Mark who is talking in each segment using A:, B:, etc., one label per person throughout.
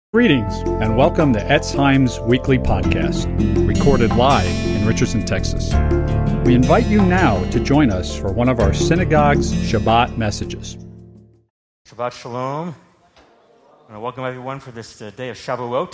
A: Greetings, and welcome to Etz Chaim's weekly podcast, recorded live in Richardson, Texas. We invite you now to join us for one of our synagogue's Shabbat messages.
B: Shabbat Shalom. I want to welcome everyone for this day of Shavuot,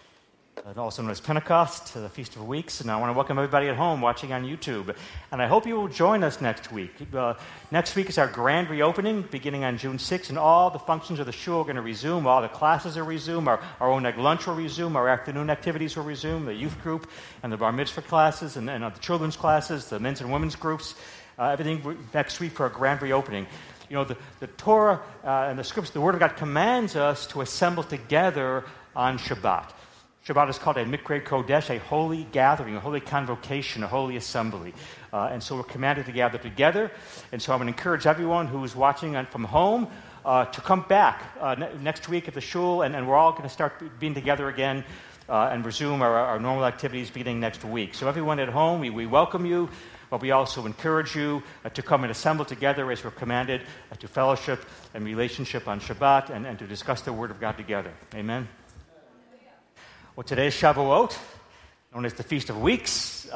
B: also known as Pentecost, the Feast of Weeks. And I want to welcome everybody at home watching on YouTube. And I hope you will join us next week. Next week is our grand reopening, beginning on June 6th, and all the functions of the shul are going to resume. All the classes will resume. Our own egg lunch will resume. Our afternoon activities will resume. The youth group and the bar mitzvah classes and the children's classes, the men's and women's groups, everything next week for a grand reopening. You know, the Torah and the scriptures, the Word of God commands us to assemble together on Shabbat. Shabbat is called a Mikra Kodesh, a holy gathering, a holy convocation, a holy assembly. And so we're commanded to gather together. And so I'm going to encourage everyone who is watching from home to come back next week at the shul, and we're all going to start being together again and resume our normal activities beginning next week. So everyone at home, we welcome you, but we also encourage you to come and assemble together as we're commanded to fellowship and relationship on Shabbat and to discuss the Word of God together. Amen. Well, today is Shavuot, known as the Feast of Weeks,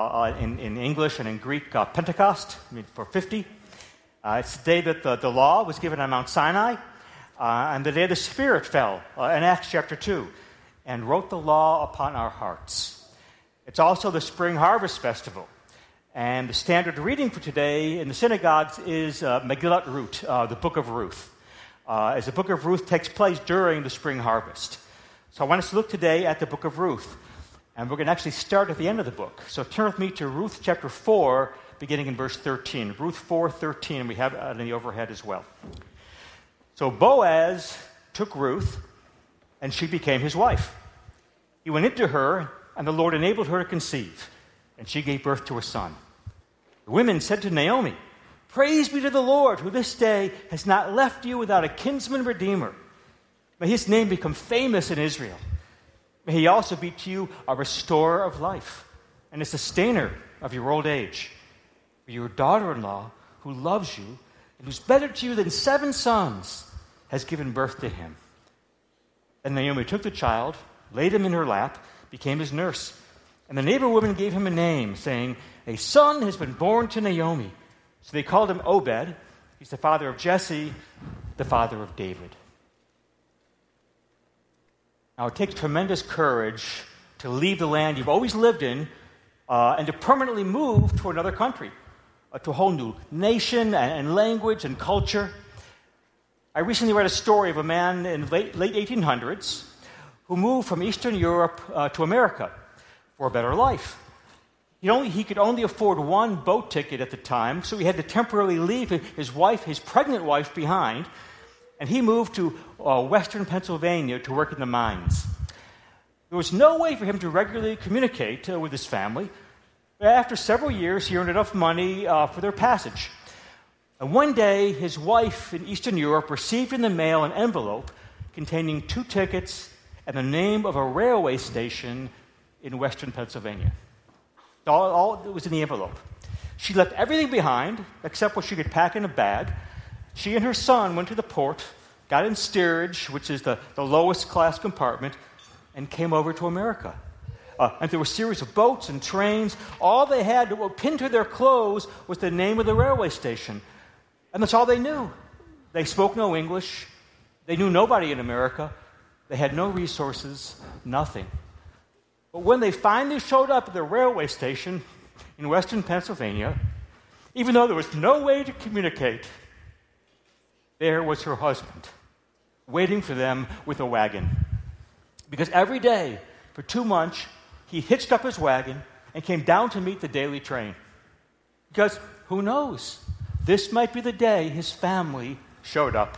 B: in English and in Greek, Pentecost, for 50. It's the day that the law was given on Mount Sinai, and the day the Spirit fell in Acts chapter 2, and wrote the law upon our hearts. It's also the Spring Harvest Festival, and the standard reading for today in the synagogues is Megillat Ruth, the Book of Ruth, as the Book of Ruth takes place during the spring harvest. So I want us to look today at the book of Ruth, and we're going to actually start at the end of the book. So turn with me to Ruth chapter 4, beginning in verse 13. Ruth 4:13, and we have it on the overhead as well. So Boaz took Ruth, and she became his wife. He went into her, and the Lord enabled her to conceive, and she gave birth to a son. The women said to Naomi, "Praise be to the Lord, who this day has not left you without a kinsman redeemer. May his name become famous in Israel. May he also be to you a restorer of life and a sustainer of your old age. For your daughter-in-law, who loves you and who's better to you than 7 sons, has given birth to him." And Naomi took the child, laid him in her lap, became his nurse. And the neighbor woman gave him a name, saying, "A son has been born to Naomi." So they called him Obed. He's the father of Jesse, the father of David. Now, it takes tremendous courage to leave the land you've always lived in and to permanently move to another country, to a whole new nation and language and culture. I recently read a story of a man in the late 1800s who moved from Eastern Europe to America for a better life. He could only afford one boat ticket at the time, so he had to temporarily leave his pregnant wife behind, and he moved to western Pennsylvania to work in the mines. There was no way for him to regularly communicate with his family. But after several years, he earned enough money for their passage. And one day, his wife in Eastern Europe received in the mail an envelope containing 2 tickets and the name of a railway station in western Pennsylvania. All that was in the envelope. She left everything behind except what she could pack in a bag. She and her son went to the port, got in steerage, which is the lowest class compartment, and came over to America. And there were a series of boats and trains. All they had pinned to their clothes was the name of the railway station. And that's all they knew. They spoke no English. They knew nobody in America. They had no resources, nothing. But when they finally showed up at the railway station in western Pennsylvania, even though there was no way to communicate, there was her husband, waiting for them with a wagon. Because every day, for 2 months, he hitched up his wagon and came down to meet the daily train. Because, who knows, this might be the day his family showed up.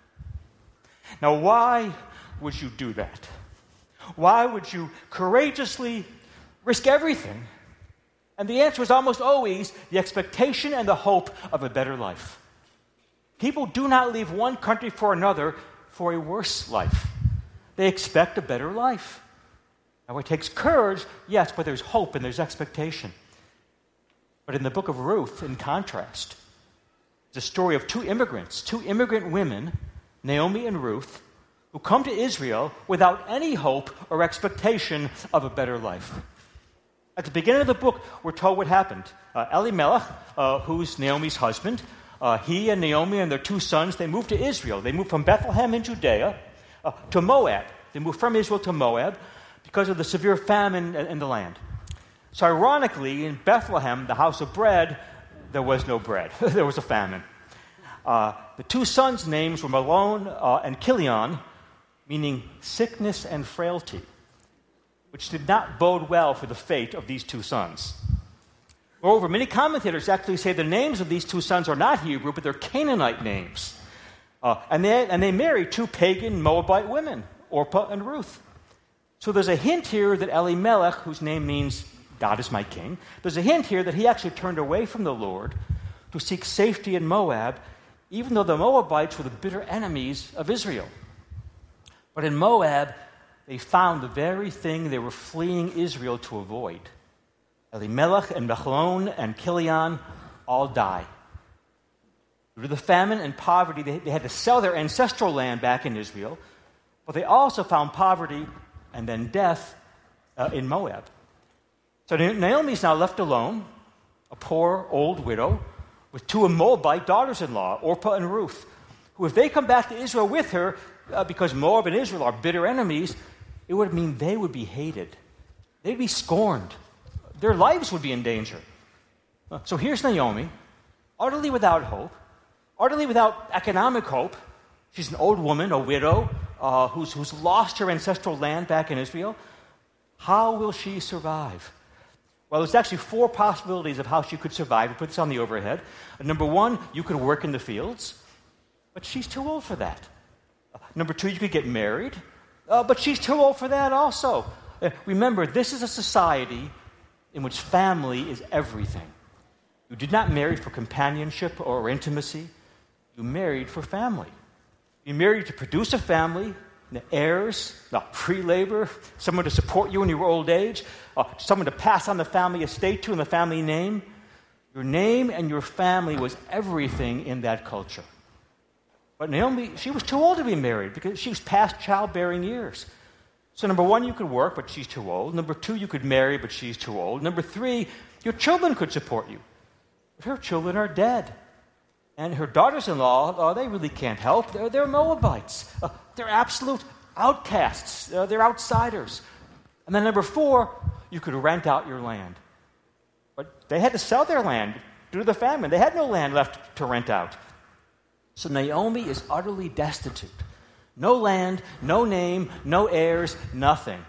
B: Now, why would you do that? Why would you courageously risk everything? And the answer is almost always the expectation and the hope of a better life. People do not leave one country for another for a worse life. They expect a better life. Now, it takes courage, yes, but there's hope and there's expectation. But in the book of Ruth, in contrast, it's a story of 2 immigrant women, Naomi and Ruth, who come to Israel without any hope or expectation of a better life. At the beginning of the book, we're told what happened. Elimelech, who's Naomi's husband, he and Naomi and their two sons, they moved to Israel. They moved from Bethlehem in Judea to Moab. They moved from Israel to Moab because of the severe famine in the land. So ironically, in Bethlehem, the house of bread, there was no bread. There was a famine. The two sons' names were Mahlon and Chilion, meaning sickness and frailty, which did not bode well for the fate of these two sons. Moreover, many commentators actually say the names of these two sons are not Hebrew, but they're Canaanite names. And they married two pagan Moabite women, Orpah and Ruth. So there's a hint here that Elimelech, whose name means God is my king, there's a hint here that he actually turned away from the Lord to seek safety in Moab, even though the Moabites were the bitter enemies of Israel. But in Moab, they found the very thing they were fleeing Israel to avoid. Elimelech and Mahlon and Chilion all die. Due to the famine and poverty, they had to sell their ancestral land back in Israel, but they also found poverty and then death in Moab. So Naomi's now left alone, a poor old widow, with two Moabite daughters-in-law, Orpah and Ruth, who, if they come back to Israel with her, because Moab and Israel are bitter enemies, it would mean they would be hated. They'd be scorned. Their lives would be in danger. So here's Naomi, utterly without hope, utterly without economic hope. She's an old woman, a widow, who's lost her ancestral land back in Israel. How will she survive? Well, there's actually four possibilities of how she could survive. We put this on the overhead. Number one, you could work in the fields, but she's too old for that. Number two, you could get married, but she's too old for that also. Remember, this is a society in which family is everything. You did not marry for companionship or intimacy. You married for family. You married to produce a family, the heirs, free labor, someone to support you in your old age, someone to pass on the family estate to and the family name. Your name and your family was everything in that culture. But Naomi, she was too old to be married because she was past childbearing years. So number one, you could work, but she's too old. Number two, you could marry, but she's too old. Number three, your children could support you. But her children are dead. And her daughters-in-law, they really can't help. They're Moabites. They're absolute outcasts. They're outsiders. And then number four, you could rent out your land. But they had to sell their land due to the famine. They had no land left to rent out. So Naomi is utterly destitute. No land, no name, no heirs, nothing.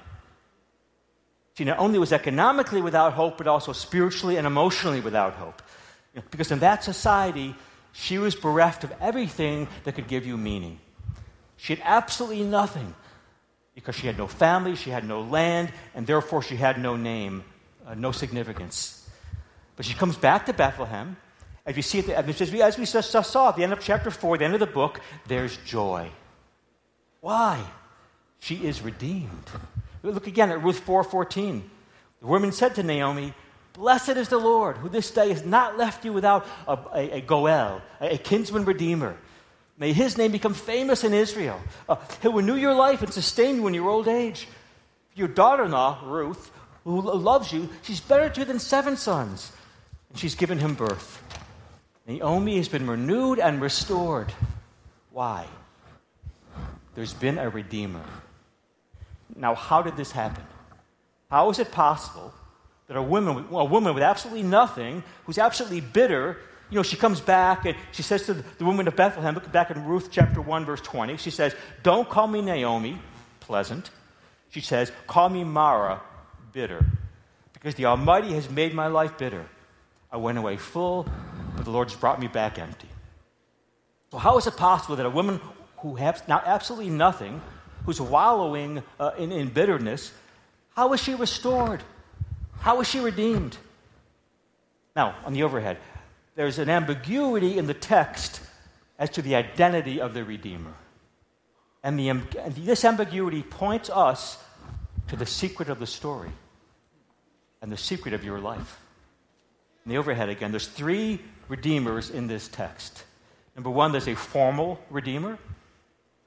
B: She not only was economically without hope, but also spiritually and emotionally without hope. Because in that society, she was bereft of everything that could give you meaning. She had absolutely nothing because she had no family, she had no land, and therefore she had no name, no significance. But she comes back to Bethlehem. As we see, as we just saw at the end of chapter 4, the end of the book, there's joy. Why? She is redeemed. Look again at Ruth 4:14. The woman said to Naomi, "Blessed is the Lord, who this day has not left you without a Goel, a kinsman redeemer. May his name become famous in Israel. He'll renew your life and sustain you in your old age. Your daughter-in-law, Ruth, who loves you, she's better to you than 7 sons, and she's given him birth." Naomi has been renewed and restored. Why? There's been a redeemer. Now, how did this happen? How is it possible that a woman with absolutely nothing, who's absolutely bitter, she comes back and she says to the woman of Bethlehem, look back in Ruth chapter 1, verse 20, she says, "Don't call me Naomi, pleasant." She says, "Call me Mara, bitter, because the Almighty has made my life bitter. I went away full, but the Lord has brought me back empty." So how is it possible that a woman who has now absolutely nothing, who's wallowing in bitterness, how is she restored? How is she redeemed? Now, on the overhead, there's an ambiguity in the text as to the identity of the Redeemer. And this ambiguity points us to the secret of the story and the secret of your life. On the overhead again, there's 3 Redeemers in this text. Number 1, there's a formal Redeemer.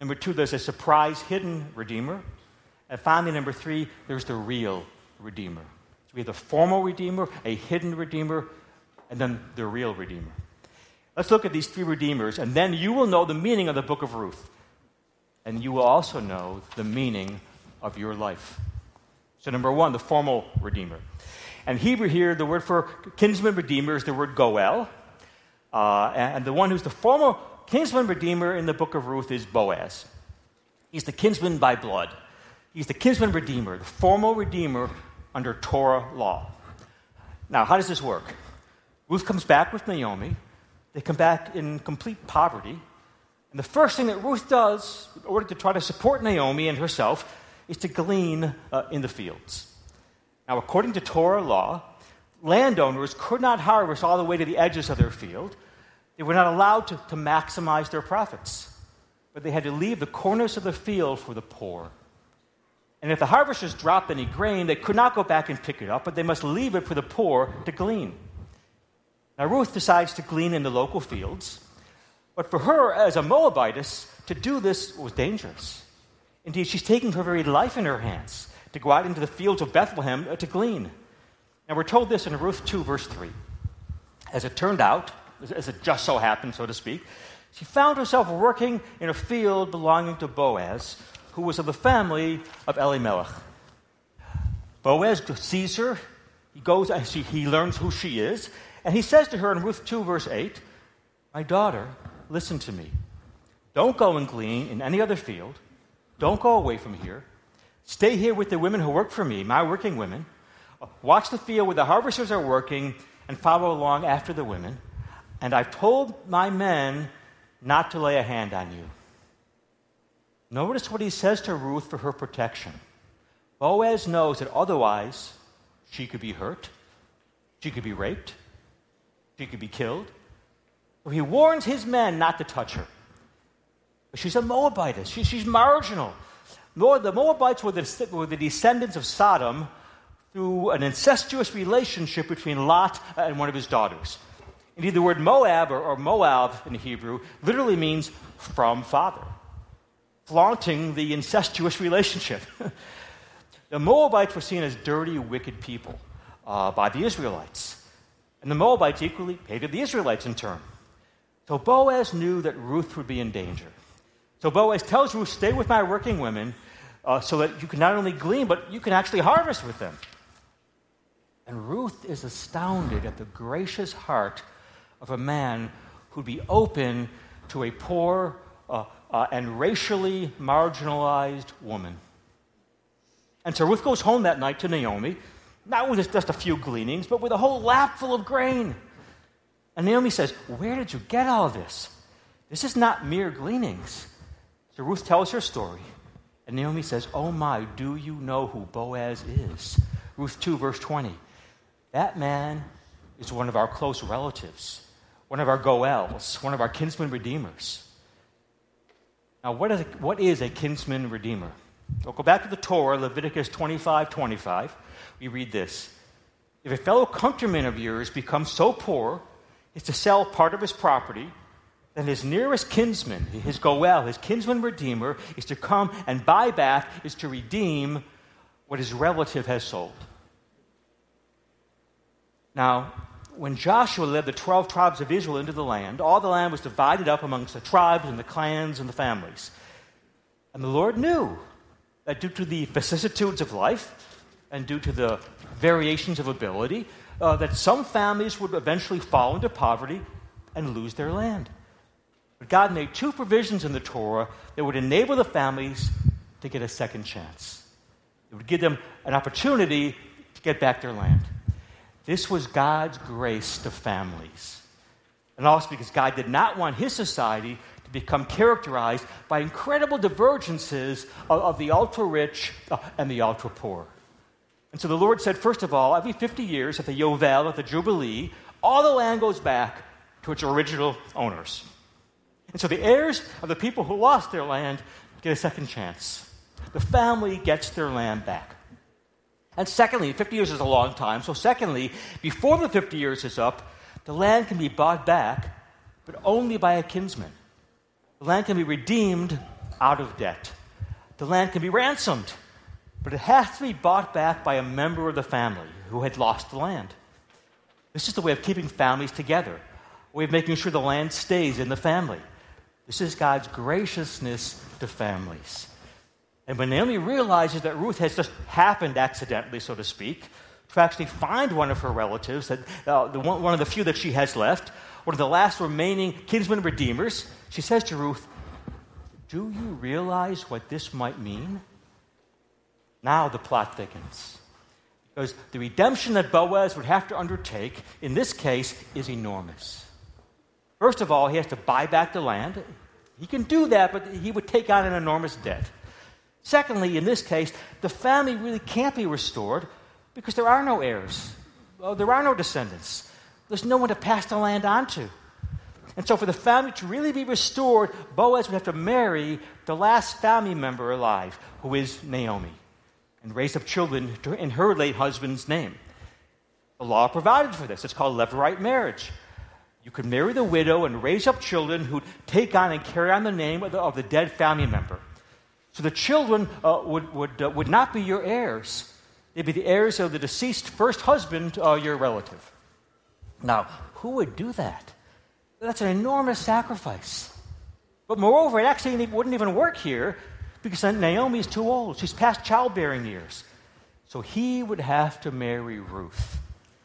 B: Number 2, there's a surprise hidden Redeemer. And finally, number 3, there's the real Redeemer. So we have the formal Redeemer, a hidden Redeemer, and then the real Redeemer. Let's look at these 3 Redeemers, and then you will know the meaning of the book of Ruth. And you will also know the meaning of your life. So number 1, the formal Redeemer. And Hebrew here, the word for kinsman Redeemer is the word Goel. And the one who's the formal kinsman Redeemer in the book of Ruth is Boaz. He's the kinsman by blood. He's the kinsman Redeemer, the formal Redeemer under Torah law. Now, how does this work? Ruth comes back with Naomi. They come back in complete poverty. And the first thing that Ruth does in order to try to support Naomi and herself is to glean in the fields. Now, according to Torah law, landowners could not harvest all the way to the edges of their field. They were not allowed to maximize their profits, but they had to leave the corners of the field for the poor. And if the harvesters dropped any grain, they could not go back and pick it up, but they must leave it for the poor to glean. Now, Ruth decides to glean in the local fields, but for her, as a Moabitess, to do this was dangerous. Indeed, she's taking her very life in her hands to go out into the fields of Bethlehem to glean. Now, we're told this in Ruth 2, verse 3. As it turned out, as it just so happened, so to speak, she found herself working in a field belonging to Boaz, who was of the family of Elimelech. Boaz sees her. He goes, he learns who she is, and he says to her in Ruth 2, verse 8, "My daughter, listen to me. Don't go and glean in any other field. Don't go away from here. Stay here with the women who work for me, my working women. Watch the field where the harvesters are working and follow along after the women. And I've told my men not to lay a hand on you." Notice what he says to Ruth for her protection. Boaz knows that otherwise she could be hurt, she could be raped, she could be killed. So he warns his men not to touch her. But she's a Moabitess. She's marginal. The Moabites were the descendants of Sodom through an incestuous relationship between Lot and one of his daughters. Indeed, the word Moab, or Moab in Hebrew, literally means from father, flaunting the incestuous relationship. The Moabites were seen as dirty, wicked people by the Israelites. And the Moabites equally hated the Israelites in turn. So Boaz knew that Ruth would be in danger. So Boaz tells Ruth, "Stay with my working women so that you can not only glean, but you can actually harvest with them." And Ruth is astounded at the gracious heart of a man who'd be open to a poor and racially marginalized woman. And so Ruth goes home that night to Naomi, not with just a few gleanings, but with a whole lap full of grain. And Naomi says, "Where did you get all this? This is not mere gleanings." So Ruth tells her story. And Naomi says, "Oh my, do you know who Boaz is?" Ruth 2, verse 20. "That man is one of our close relatives, one of our Goels, one of our kinsman redeemers." Now, what is a kinsman redeemer? We'll go back to the Torah, Leviticus 25:25. We read this: "If a fellow countryman of yours becomes so poor as to sell part of his property, then his nearest kinsman, his Goel, his kinsman redeemer, is to come and buy back, is to redeem what his relative has sold." Now, when Joshua led the 12 tribes of Israel into the land, all the land was divided up amongst the tribes and the clans and the families. And the Lord knew that due to the vicissitudes of life and due to the variations of ability, that some families would eventually fall into poverty and lose their land. But God made 2 provisions in the Torah that would enable the families to get a second chance. It would give them an opportunity to get back their land. This was God's grace to families. And also because God did not want his society to become characterized by incredible divergences of the ultra-rich and the ultra-poor. And so the Lord said, first of all, every 50 years at the Yovel, at the Jubilee, all the land goes back to its original owners. And so the heirs of the people who lost their land get a second chance. The family gets their land back. And secondly, 50 years is a long time, so secondly, before the 50 years is up, the land can be bought back, but only by a kinsman. The land can be redeemed out of debt. The land can be ransomed, but it has to be bought back by a member of the family who had lost the land. This is the way of keeping families together, a way of making sure the land stays in the family. This is God's graciousness to families. And when Naomi realizes that Ruth has just happened accidentally, so to speak, to actually find one of her relatives, that one of the few that she has left, one of the last remaining kinsman redeemers, she says to Ruth, "Do you realize what this might mean?" Now the plot thickens. Because the redemption that Boaz would have to undertake, in this case, is enormous. First of all, he has to buy back the land. He can do that, but he would take on an enormous debt. Secondly, in this case, the family really can't be restored because there are no heirs. There are no descendants. There's no one to pass the land on to. And so for the family to really be restored, Boaz would have to marry the last family member alive, who is Naomi, and raise up children in her late husband's name. The law provided for this. It's called levirate marriage. You could marry the widow and raise up children who'd take on and carry on the name of the dead family member. So the children would not be your heirs. They'd be the heirs of the deceased first husband, your relative. Now, who would do that? That's an enormous sacrifice. But moreover, it actually wouldn't even work here because Naomi is too old. She's past childbearing years. So he would have to marry Ruth.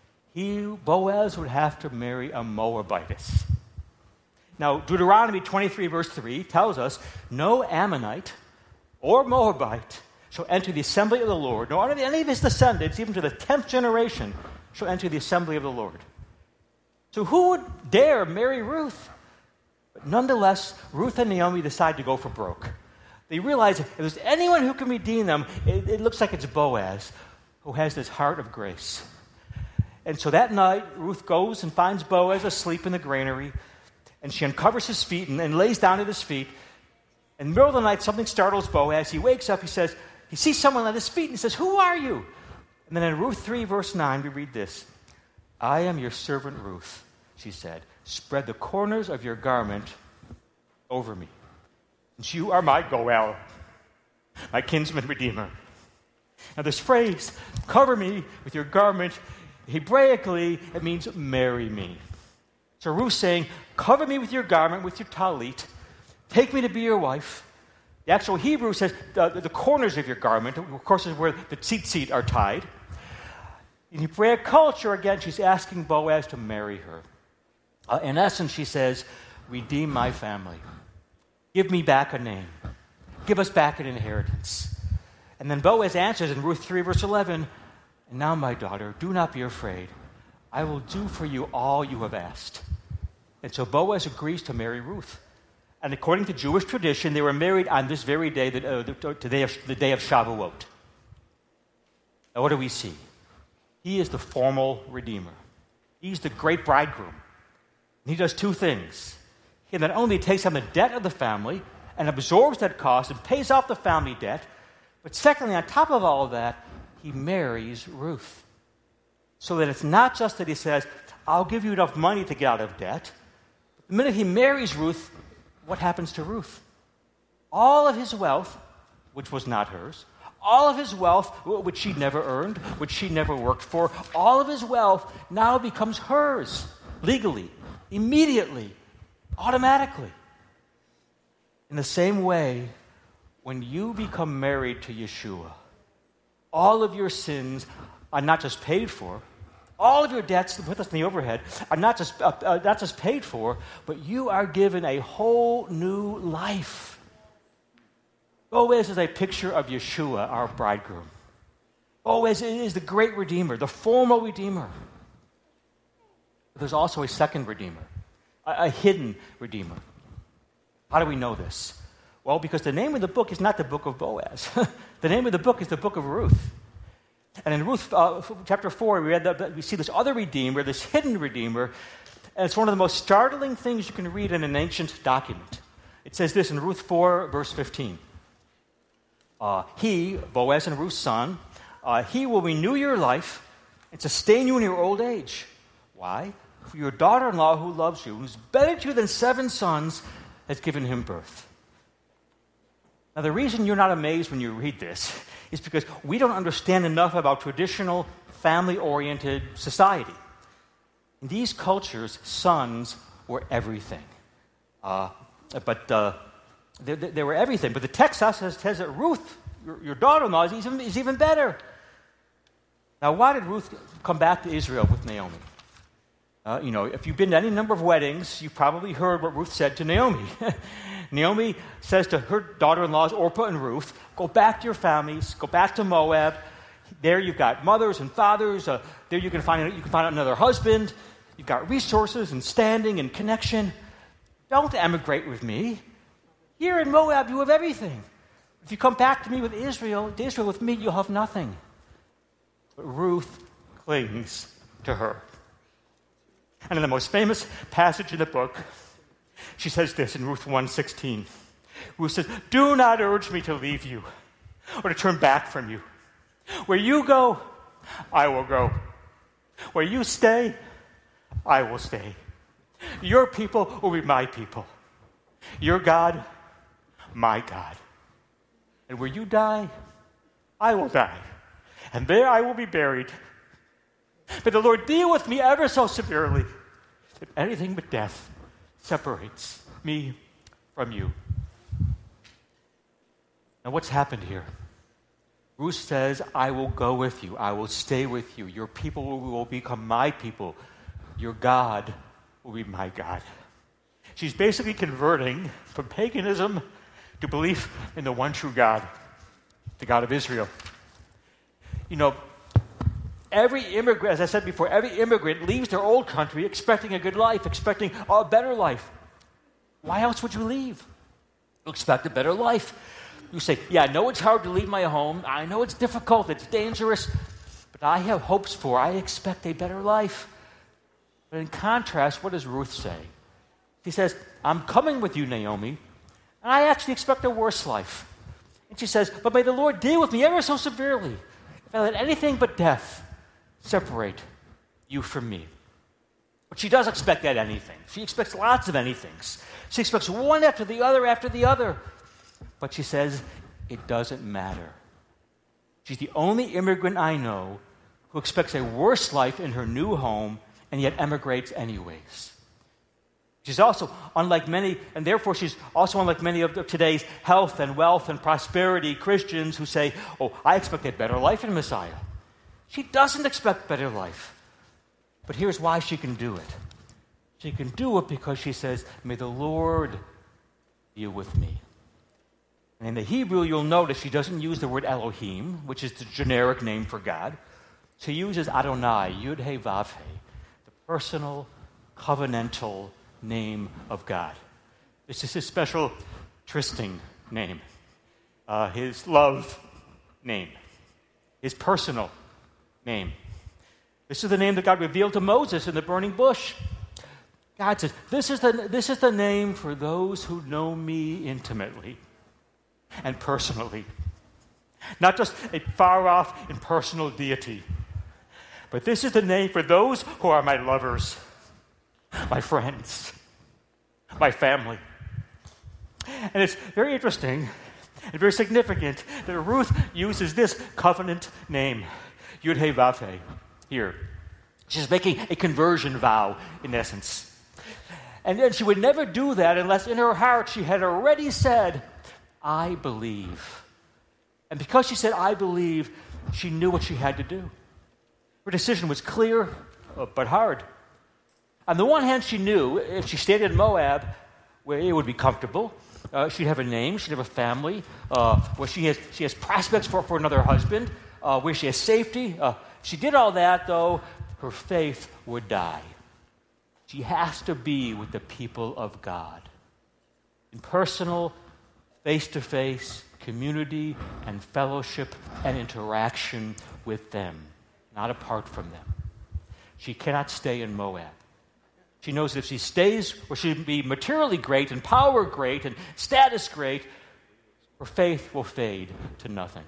B: Boaz would have to marry a Moabitess. Now, Deuteronomy 23, verse 3 tells us, "No Ammonite or Moabite shall enter the assembly of the Lord, nor any of his descendants, even to the 10th generation, shall enter the assembly of the Lord." So who would dare marry Ruth? But nonetheless, Ruth and Naomi decide to go for broke. They realize if there's anyone who can redeem them, it looks like it's Boaz, who has this heart of grace. And so that night, Ruth goes and finds Boaz asleep in the granary, and she uncovers his feet and lays down at his feet. In the middle of the night, something startles Boaz. He wakes up, he sees someone at his feet, and he says, "Who are you?" And then in Ruth 3, verse 9, we read this. "I am your servant Ruth," she said. "Spread the corners of your garment over me. And you are my Goel, my kinsman redeemer." Now this phrase, "cover me with your garment," Hebraically, it means "marry me." So Ruth's saying, "Cover me with your garment, with your talit. Take me to be your wife." The actual Hebrew says the corners of your garment, of course, is where the tzitzit are tied. In Hebraic culture, again, she's asking Boaz to marry her. In essence, she says, "Redeem my family. Give me back a name. Give us back an inheritance." And then Boaz answers in Ruth 3, verse 11, "And now, my daughter, do not be afraid. I will do for you all you have asked." And so Boaz agrees to marry Ruth. And according to Jewish tradition, they were married on this very day, the day of Shavuot. Now, what do we see? He is the formal redeemer. He's the great bridegroom. And he does two things. He not only takes on the debt of the family and absorbs that cost and pays off the family debt, but secondly, on top of all of that, he marries Ruth. So that it's not just that he says, "I'll give you enough money to get out of debt." The minute he marries Ruth, what happens to Ruth? All of his wealth, which was not hers, all of his wealth, which she never earned, which she never worked for, all of his wealth now becomes hers, legally, immediately, automatically. In the same way, when you become married to Yeshua, all of your sins are not just paid for, all of your debts, with us in the overhead, are not just paid for, but you are given a whole new life. Boaz is a picture of Yeshua, our bridegroom. Boaz is the great redeemer, the formal redeemer. But there's also a second redeemer, a hidden redeemer. How do we know this? Well, because the name of the book is not the book of Boaz. The name of the book is the book of Ruth. And in Ruth chapter 4, we see this other redeemer, this hidden redeemer, and it's one of the most startling things you can read in an ancient document. It says this in Ruth 4, verse 15. He, Boaz and Ruth's son, he will renew your life and sustain you in your old age. Why? For your daughter-in-law who loves you, who's better to you than 7 sons, has given him birth. Now, the reason you're not amazed when you read this is because we don't understand enough about traditional family-oriented society. In these cultures, sons were everything. They were everything. But the text says that Ruth, your daughter-in-law, is even better. Now, why did Ruth come back to Israel with Naomi? If you've been to any number of weddings, you've probably heard what Ruth said to Naomi. Naomi says to her daughter-in-laws, Orpah and Ruth, go back to your families, go back to Moab. There you've got mothers and fathers. There you can find another husband. You've got resources and standing and connection. Don't emigrate with me. Here in Moab, you have everything. If you come back to me with Israel with me, you'll have nothing. But Ruth clings to her. And in the most famous passage in the book, she says this in Ruth 1:16. Ruth says, do not urge me to leave you or to turn back from you. Where you go, I will go. Where you stay, I will stay. Your people will be my people. Your God, my God. And where you die, I will die. And there I will be buried. May the Lord deal with me ever so severely that anything but death separates me from you. Now, what's happened here? Ruth says, I will go with you. I will stay with you. Your people will become my people. Your God will be my God. She's basically converting from paganism to belief in the one true God, the God of Israel. Every immigrant, as I said before, every immigrant leaves their old country expecting a good life, expecting a better life. Why else would you leave? You expect a better life. You say, yeah, I know it's hard to leave my home. I know it's difficult, it's dangerous, but I have hopes I expect a better life. But in contrast, what does Ruth say? She says, I'm coming with you, Naomi, and I actually expect a worse life. And she says, but may the Lord deal with me ever so severely if I let anything but death separate you from me. But she does expect that anything. She expects lots of anythings. She expects one after the other. But she says, it doesn't matter. She's the only immigrant I know who expects a worse life in her new home and yet emigrates anyways. She's also unlike many, and therefore she's also unlike many of today's health and wealth and prosperity Christians who say, oh, I expect a better life in Messiah. She doesn't expect better life. But here's why she can do it. She can do it because she says, may the Lord deal with me. And in the Hebrew, you'll notice she doesn't use the word Elohim, which is the generic name for God. She uses Adonai, Yud-He-Vav-He, the personal, covenantal name of God. This is his special trysting name, his love name, his personal name. This is the name that God revealed to Moses in the burning bush. God says, this is the name for those who know me intimately and personally. Not just a far-off impersonal deity, but this is the name for those who are my lovers, my friends, my family. And it's very interesting and very significant that Ruth uses this covenant name, Yud-He-Vav-He, here. She's making a conversion vow, in essence. And then she would never do that unless in her heart she had already said, I believe. And because she said, I believe, she knew what she had to do. Her decision was clear, but hard. On the one hand, she knew if she stayed in Moab, where it would be comfortable, she'd have a name, she'd have a family, where she has prospects for another husband, where she has safety. If she did all that, though, her faith would die. She has to be with the people of God. In personal, face-to-face community and fellowship and interaction with them, not apart from them. She cannot stay in Moab. She knows that if she stays where she can be materially great and power great and status great, her faith will fade to nothing.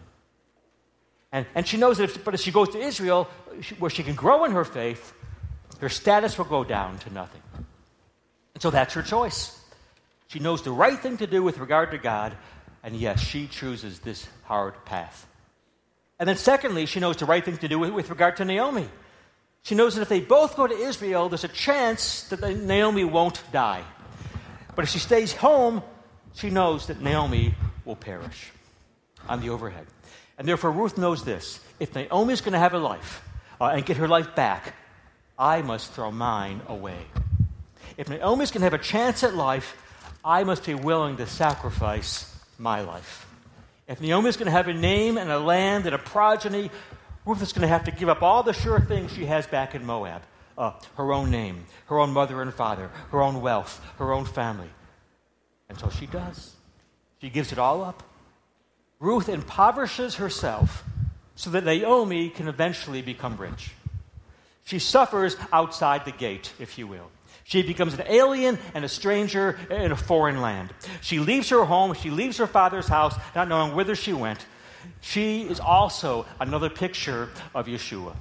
B: And she knows that if she goes to Israel, where she can grow in her faith, her status will go down to nothing. And so that's her choice. She knows the right thing to do with regard to God, And yes, she chooses this hard path. And then secondly, she knows the right thing to do with regard to Naomi. She knows that if they both go to Israel, there's a chance that Naomi won't die. But if she stays home, she knows that Naomi will perish on the overhead. And therefore, Ruth knows this. If Naomi's going to have a life and get her life back, I must throw mine away. If Naomi's going to have a chance at life, I must be willing to sacrifice my life. If Naomi's going to have a name and a land and a progeny, Ruth is going to have to give up all the sure things she has back in Moab. Her own name, her own mother and father, her own wealth, her own family. And so she does. She gives it all up. Ruth impoverishes herself so that Naomi can eventually become rich. She suffers outside the gate, if you will. She becomes an alien and a stranger in a foreign land. She leaves her home. She leaves her father's house, not knowing whither she went. She is also another picture of Yeshua.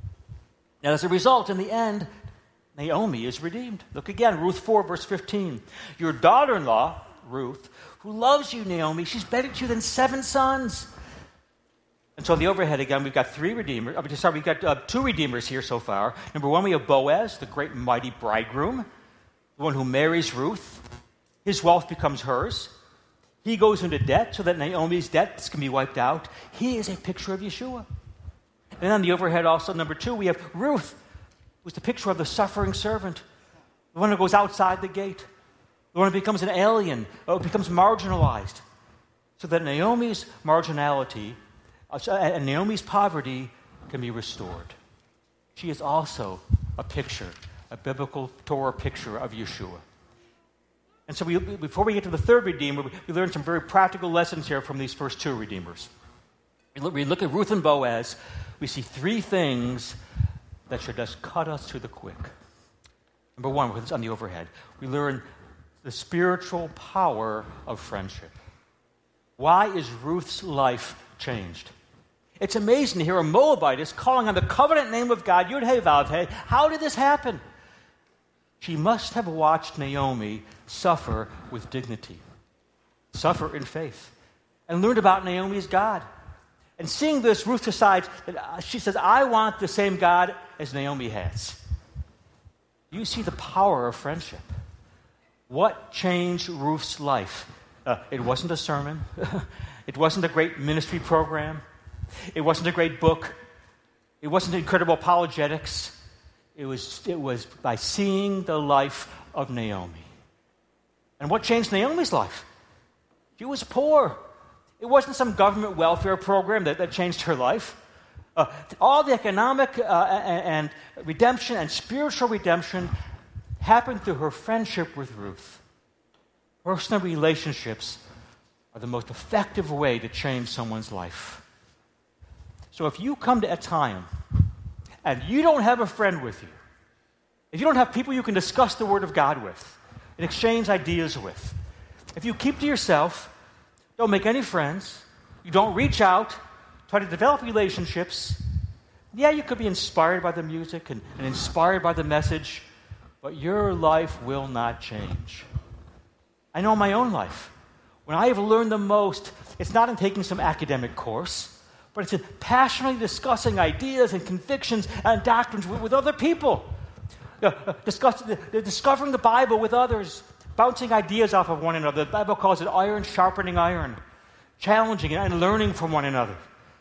B: And as a result, in the end, Naomi is redeemed. Look again, Ruth 4, verse 15. Your daughter-in-law, Ruth, who loves you, Naomi, she's better to you than 7 sons. And so on the overhead again, we've got 2 redeemers here so far. Number 1, we have Boaz, the great and mighty bridegroom, the one who marries Ruth. His wealth becomes hers. He goes into debt so that Naomi's debts can be wiped out. He is a picture of Yeshua. And on the overhead also, number 2, we have Ruth, who's the picture of the suffering servant, the one who goes outside the gate, the one who becomes an alien, becomes marginalized, so that Naomi's marginality and Naomi's poverty can be restored. She is also a picture, a biblical Torah picture of Yeshua. And so before we get to the third redeemer, we learn some very practical lessons here from these first 2 redeemers. We look at Ruth and Boaz, we see 3 things that should just cut us to the quick. Number 1, it's on the overhead, we learn the spiritual power of friendship. Why is Ruth's life changed? It's amazing to hear a Moabitess calling on the covenant name of God, Yud-Heh, Vav-Heh. How did this happen? She must have watched Naomi suffer with dignity, suffer in faith, and learned about Naomi's God. And seeing this, Ruth decides that she says, I want the same God as Naomi has. You see the power of friendship. What changed Ruth's life? It wasn't a sermon. It wasn't a great ministry program. It wasn't a great book. It wasn't incredible apologetics. It was by seeing the life of Naomi. And what changed Naomi's life? She was poor. It wasn't some government welfare program that changed her life. All the economic and redemption and spiritual redemption happened through her friendship with Ruth. Personal relationships are the most effective way to change someone's life. So if you come to Etz-Haim and you don't have a friend with you, if you don't have people you can discuss the Word of God with and exchange ideas with, if you keep to yourself, don't make any friends, you don't reach out, try to develop relationships, yeah, you could be inspired by the music and inspired by the message, but your life will not change. I know in my own life, when I have learned the most, it's not in taking some academic course, but it's in passionately discussing ideas and convictions and doctrines with other people. Discovering the Bible with others, bouncing ideas off of one another. The Bible calls it iron sharpening iron, challenging and learning from one another.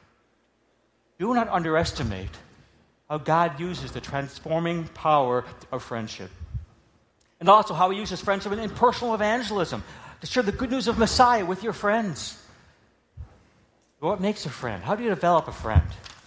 B: Do not underestimate how God uses the transforming power of friendship. And also how he uses friendship in personal evangelism, to share the good news of Messiah with your friends. What makes a friend? How do you develop a friend?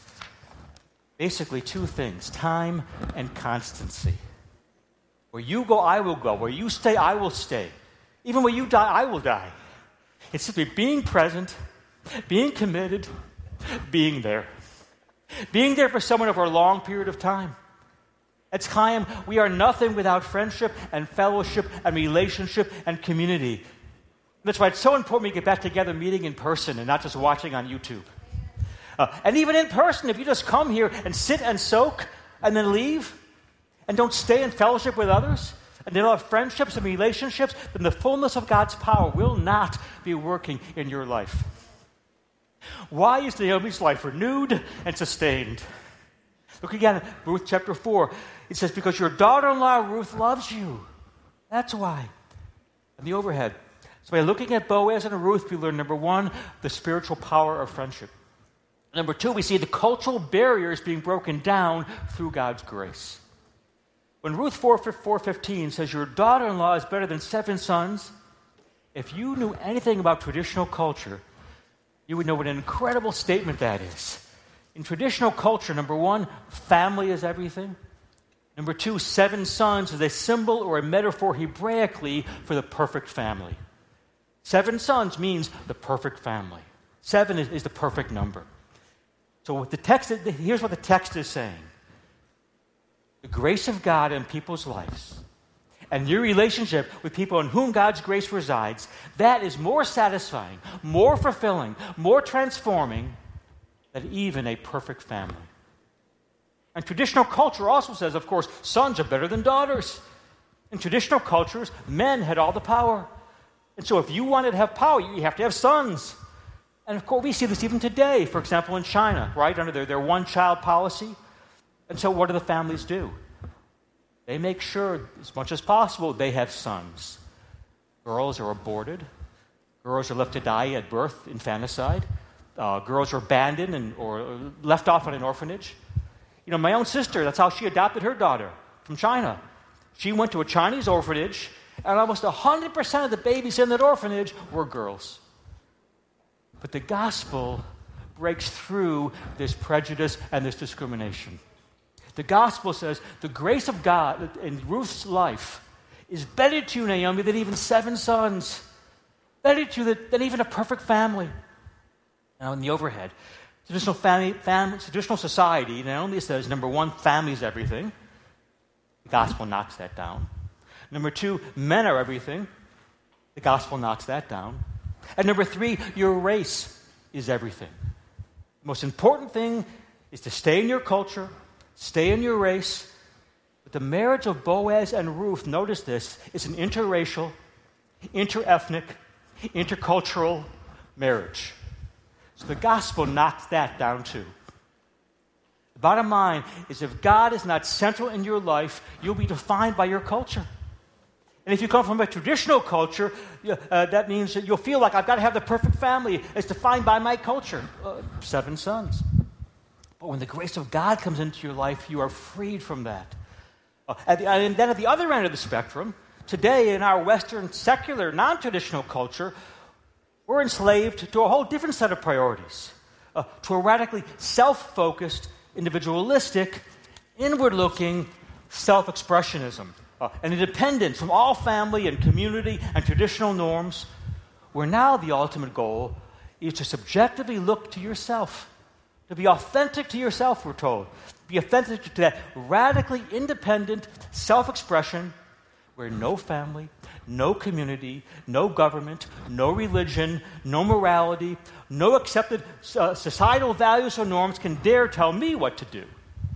B: Basically 2 things, time and constancy. Where you go, I will go. Where you stay, I will stay. Even where you die, I will die. It's simply being present, being committed, being there. Being there for someone over a long period of time. At Chaim, we are nothing without friendship and fellowship and relationship and community. That's why it's so important we get back together meeting in person and not just watching on YouTube. And even in person, if you just come here and sit and soak and then leave and don't stay in fellowship with others and they don't have friendships and relationships, then the fullness of God's power will not be working in your life. Why is Naomi's life renewed and sustained? Look again at Ruth chapter 4. It says, because your daughter-in-law Ruth loves you. That's why. And the overhead. So by looking at Boaz and Ruth, we learn, number one, the spiritual power of friendship. Number two, we see the cultural barriers being broken down through God's grace. When Ruth 4:15 says, your daughter-in-law is better than 7 sons, if you knew anything about traditional culture, you would know what an incredible statement that is. In traditional culture, number one, family is everything. Number two, 7 sons is a symbol or a metaphor Hebraically for the perfect family. 7 sons means the perfect family. 7 is the perfect number. So here's what the text is saying. The grace of God in people's lives and your relationship with people in whom God's grace resides, that is more satisfying, more fulfilling, more transforming than even a perfect family. And traditional culture also says, of course, sons are better than daughters. In traditional cultures, men had all the power. And so if you wanted to have power, you have to have sons. And of course, we see this even today, for example, in China, right, under their one-child policy. And so what do the families do? They make sure, as much as possible, they have sons. Girls are aborted. Girls are left to die at birth, infanticide. Girls are abandoned or left off in an orphanage. You know, my own sister, that's how she adopted her daughter from China. She went to a Chinese orphanage, and almost 100% of the babies in that orphanage were girls. But the gospel breaks through this prejudice and this discrimination. The gospel says the grace of God in Ruth's life is better to you, Naomi, than even 7 sons. Better to you than even a perfect family. Now, in the overhead, traditional society not only says, number one, family is everything. The gospel knocks that down. Number 2, men are everything. The gospel knocks that down. And number 3, your race is everything. The most important thing is to stay in your culture, stay in your race. But the marriage of Boaz and Ruth, notice this, is an interracial, interethnic, intercultural marriage. So the gospel knocks that down too. The bottom line is if God is not central in your life, you'll be defined by your culture. And if you come from a traditional culture, that means that you'll feel like I've got to have the perfect family. It's defined by my culture. 7 sons. But when the grace of God comes into your life, you are freed from that. And then at the other end of the spectrum, today in our Western secular, non-traditional culture, we're enslaved to a whole different set of priorities, to a radically self-focused, individualistic, inward-looking self-expressionism, an independence from all family and community and traditional norms, where now the ultimate goal is to subjectively look to yourself, to be authentic to yourself, we're told. Be authentic to that radically independent self-expression where no family, no community, no government, no religion, no morality, no accepted societal values or norms can dare tell me what to do.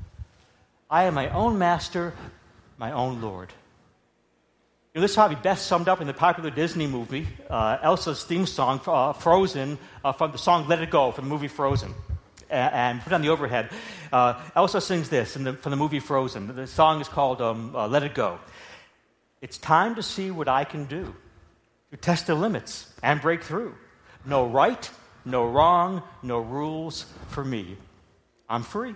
B: I am my own master, my own Lord. You know, this is probably best summed up in the popular Disney movie, Elsa's theme song, Frozen, from the song Let It Go from the movie Frozen. And put on the overhead. Elsa sings this from the movie Frozen. The song is called Let It Go. It's time to see what I can do, to test the limits and break through. No right, no wrong, no rules for me. I'm free.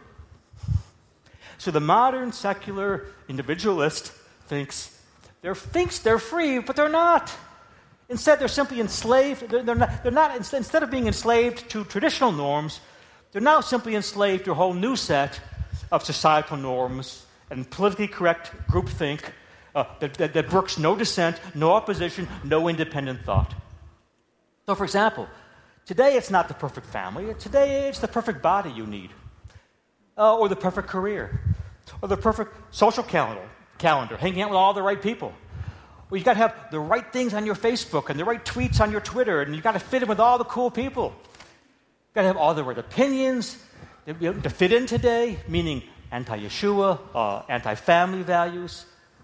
B: So the modern secular individualist thinks they're free, but they're not. Instead, they're simply enslaved. They're not. Instead of being enslaved to traditional norms, they're now simply enslaved to a whole new set of societal norms and politically correct groupthink that brooks no dissent, no opposition, no independent thought. So, for example, today it's not the perfect family. Today it's the perfect body you need, or the perfect career, or the perfect social calendar, hanging out with all the right people. Well, you've got to have the right things on your Facebook and the right tweets on your Twitter, and you've got to fit in with all the cool people. You've got to have all the right opinions to fit in today, meaning anti-Yeshua, anti-family values,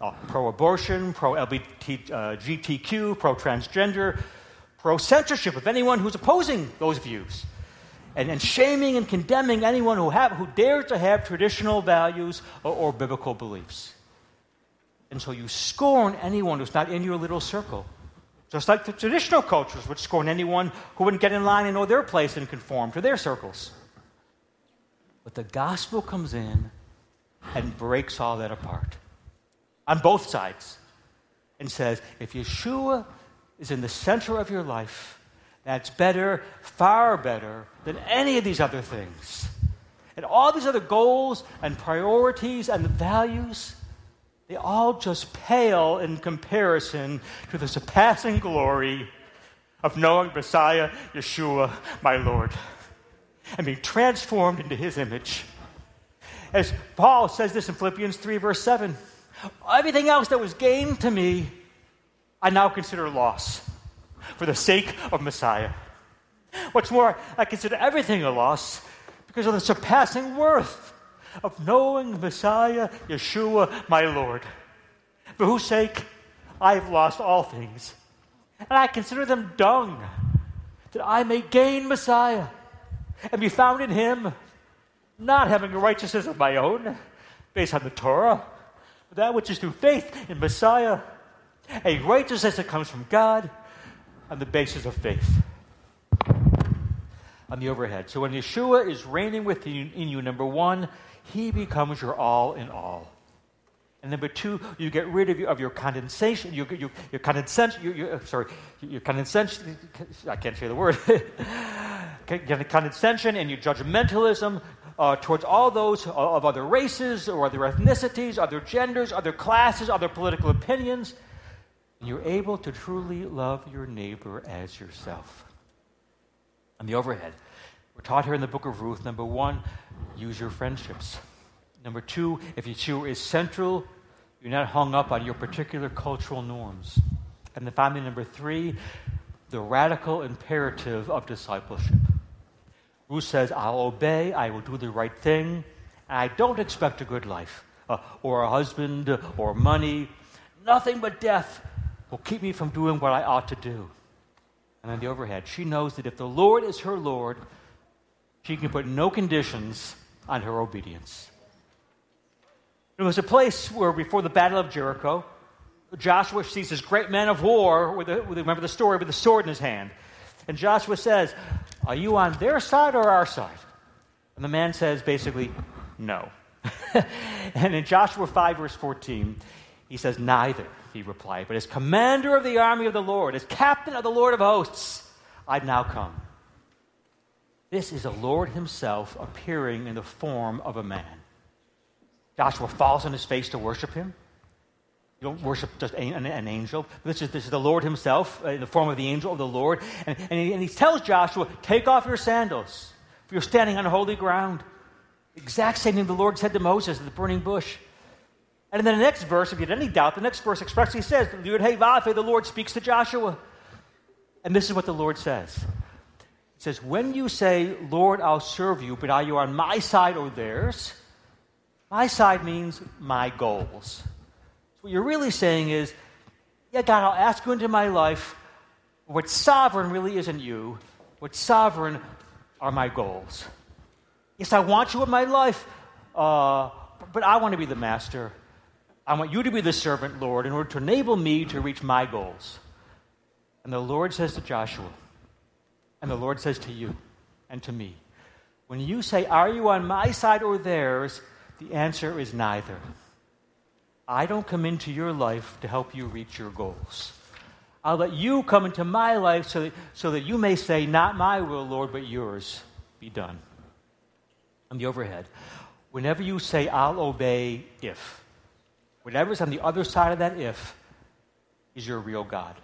B: pro-abortion, pro-LGBTQ, pro-transgender, pro-censorship of anyone who's opposing those views, and shaming and condemning anyone who dares to have traditional values or biblical beliefs. And so you scorn anyone who's not in your little circle, just like the traditional cultures would scorn anyone who wouldn't get in line and know their place and conform to their circles. But the gospel comes in and breaks all that apart on both sides and says, if Yeshua is in the center of your life, that's better, far better than any of these other things. And all these other goals and priorities and values, they all just pale in comparison to the surpassing glory of knowing Messiah, Yeshua, my Lord, and being transformed into his image. As Paul says this in Philippians 3, verse 7, everything else that was gained to me, I now consider loss for the sake of Messiah. What's more, I consider everything a loss because of the surpassing worth of knowing Messiah, Yeshua, my Lord, for whose sake I have lost all things, and I consider them dung, that I may gain Messiah and be found in him, not having a righteousness of my own, based on the Torah, but that which is through faith in Messiah, a righteousness that comes from God on the basis of faith. On the overhead. So when Yeshua is reigning within you, number one, he becomes your all in all. And number two, you get rid of your condensation, your condescension, I can't say the word, condescension and your judgmentalism towards all those of other races or other ethnicities, other genders, other classes, other political opinions. And you're able to truly love your neighbor as yourself. On the overhead, we're taught here in the book of Ruth, number one, use your friendships. Number two, if Yeshua is central, you're not hung up on your particular cultural norms. And then finally, number three, the radical imperative of discipleship. Ruth says, I'll obey, I will do the right thing, and I don't expect a good life, or a husband, or money. Nothing but death will keep me from doing what I ought to do. And on the overhead, she knows that if the Lord is her Lord, she can put no conditions on her obedience. There was a place where before the Battle of Jericho, Joshua sees this great man of war, remember the story, with a sword in his hand. And Joshua says, are you on their side or our side? And the man says basically, no. And in Joshua 5, verse 14, he says, neither, he replied, but as commander of the army of the Lord, as captain of the Lord of hosts, I've now come. This is the Lord himself appearing in the form of a man. Joshua falls on his face to worship him. You don't worship just an angel. This is the Lord himself in the form of the angel of the Lord. And he tells Joshua, take off your sandals, for you're standing on holy ground. The exact same thing the Lord said to Moses at the burning bush. And then the next verse, if you had any doubt, the next verse expressly says, the Lord speaks to Joshua. And this is what the Lord says. It says, when you say, Lord, I'll serve you, but are you on my side or theirs? My side means my goals. So what you're really saying is, yeah, God, I'll ask you into my life. What's sovereign really isn't you. What's sovereign are my goals. Yes, I want you in my life, but I want to be the master. I want you to be the servant, Lord, in order to enable me to reach my goals. And the Lord says to Joshua, and the Lord says to you and to me, when you say, are you on my side or theirs, the answer is neither. I don't come into your life to help you reach your goals. I'll let you come into my life so that you may say, not my will, Lord, but yours be done. On the overhead, whenever you say, I'll obey if, whatever's on the other side of that if is your real God.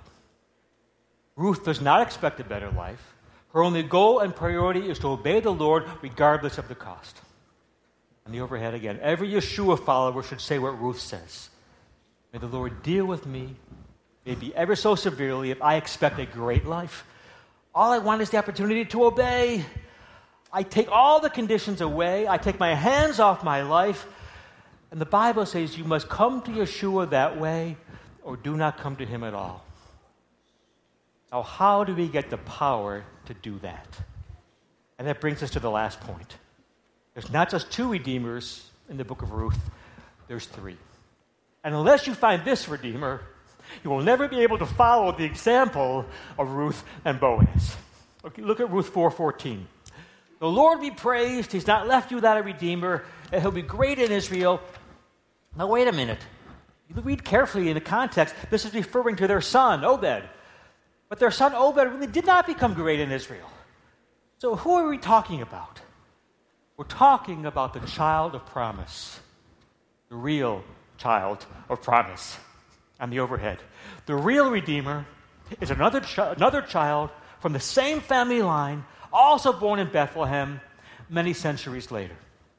B: Ruth does not expect a better life. Her only goal and priority is to obey the Lord regardless of the cost. On the overhead again, every Yeshua follower should say what Ruth says. May the Lord deal with me, maybe ever so severely, if I expect a great life. All I want is the opportunity to obey. I take all the conditions away. I take my hands off my life. And the Bible says you must come to Yeshua that way or do not come to him at all. Now, how do we get the power to do that? And that brings us to the last point. There's not just 2 redeemers in the book of Ruth, there's 3. And unless you find this redeemer, you will never be able to follow the example of Ruth and Boaz. Okay, look at Ruth 4:14. The Lord be praised, he's not left you without a redeemer, and he'll be great in Israel. Now wait a minute. You read carefully in the context, this is referring to their son, Obed. But their son Obed really did not become great in Israel. So who are we talking about? We're talking about the child of promise, the real child of promise on the overhead. The real Redeemer is another child from the same family line, also born in Bethlehem many centuries later.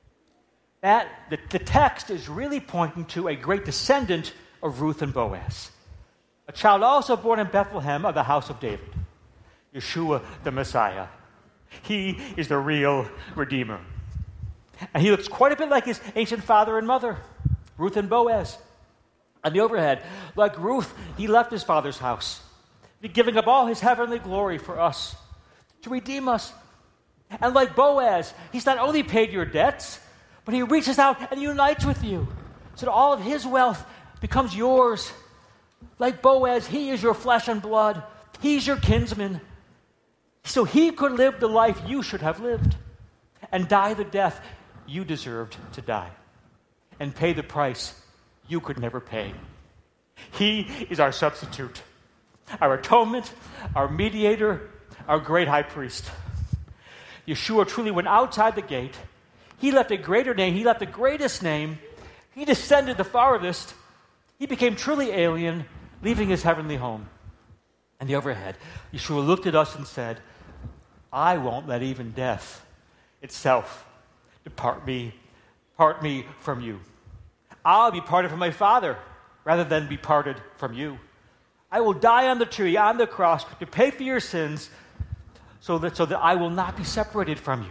B: The text is really pointing to a great descendant of Ruth and Boaz, a child also born in Bethlehem of the house of David, Yeshua the Messiah. He is the real Redeemer. And he looks quite a bit like his ancient father and mother, Ruth and Boaz. On the overhead, like Ruth, he left his father's house, giving up all his heavenly glory for us, to redeem us. And like Boaz, he's not only paid your debts, but he reaches out and unites with you, so that all of his wealth becomes yours. Like Boaz, he is your flesh and blood. He's your kinsman. So he could live the life you should have lived and die the death you deserved to die and pay the price you could never pay. He is our substitute, our atonement, our mediator, our great high priest. Yeshua truly went outside the gate. He left a greater name. He left the greatest name. He descended the farthest. He became truly alien, leaving his heavenly home. And the overhead, Yeshua looked at us and said, I won't let even death itself part me from you. I'll be parted from my Father rather than be parted from you. I will die on the tree, on the cross, to pay for your sins so that I will not be separated from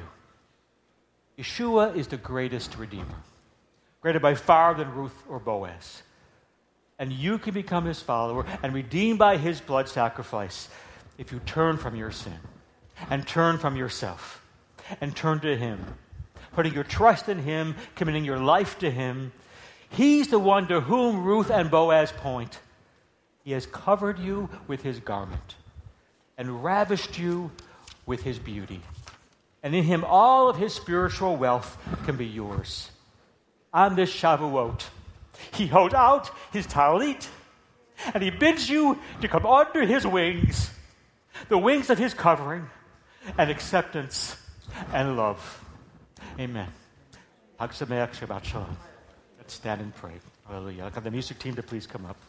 B: you. Yeshua is the greatest Redeemer, greater by far than Ruth or Boaz. And you can become his follower and redeemed by his blood sacrifice if you turn from your sin and turn from yourself and turn to him, putting your trust in him, committing your life to him. He's the one to whom Ruth and Boaz point. He has covered you with his garment and ravished you with his beauty. And in him all of his spiritual wealth can be yours. On this Shavuot, he holds out his talit, and he bids you to come under his wings, the wings of his covering and acceptance and love. Amen. Hag Sameach, Shabbat Shalom. Let's stand and pray. Hallelujah. I'll have the music team to please come up.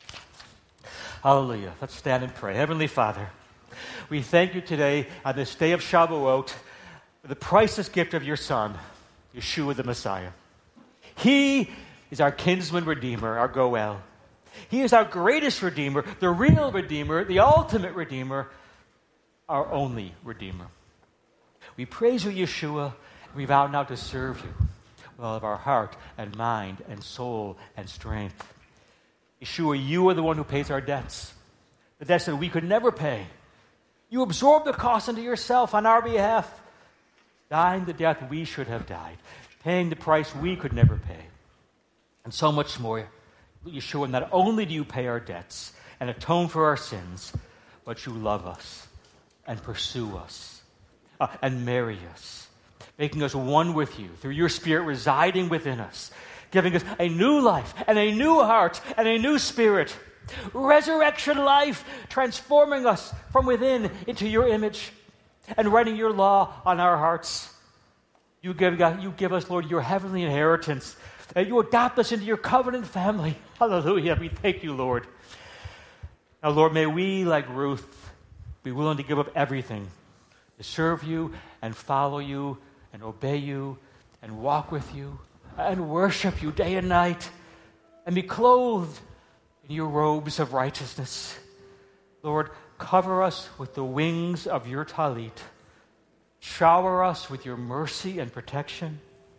B: Hallelujah. Let's stand and pray. Heavenly Father, we thank you today on this day of Shavuot for the priceless gift of your Son, Yeshua the Messiah. He is our kinsman redeemer, our Goel. He is our greatest redeemer, the real redeemer, the ultimate redeemer, our only redeemer. We praise you, Yeshua, and we vow now to serve you with all of our heart and mind and soul and strength. Yeshua, you are the one who pays our debts, the debts that we could never pay. You absorbed the cost into yourself on our behalf, dying the death we should have died, paying the price we could never pay. And so much more, Yeshua, not only do you pay our debts and atone for our sins, but you love us and pursue us and marry us, making us one with you through your Spirit residing within us, giving us a new life and a new heart and a new spirit, resurrection life, transforming us from within into your image and writing your law on our hearts. You give us, Lord, your heavenly inheritance. You adopt us into your covenant family. Hallelujah. We thank you, Lord. Now, Lord, may we, like Ruth, be willing to give up everything to serve you and follow you and obey you and walk with you and worship you day and night and be clothed in your robes of righteousness. Lord, cover us with the wings of your talit. Shower us with your mercy and protection.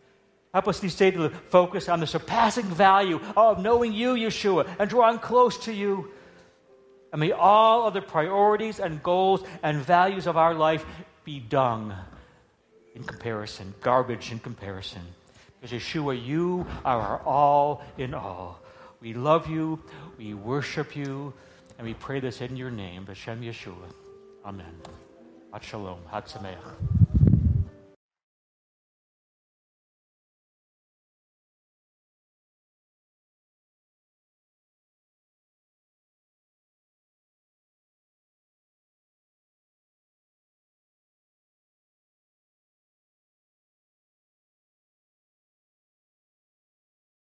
B: Help us these days to focus on the surpassing value of knowing you, Yeshua, and drawing close to you. And may all other priorities and goals and values of our life be dung in comparison, garbage in comparison. Because Yeshua, you are our all in all. We love you, we worship you, and we pray this in your name, B'Shem Yeshua. Amen. Ad Shalom. Had Sameach.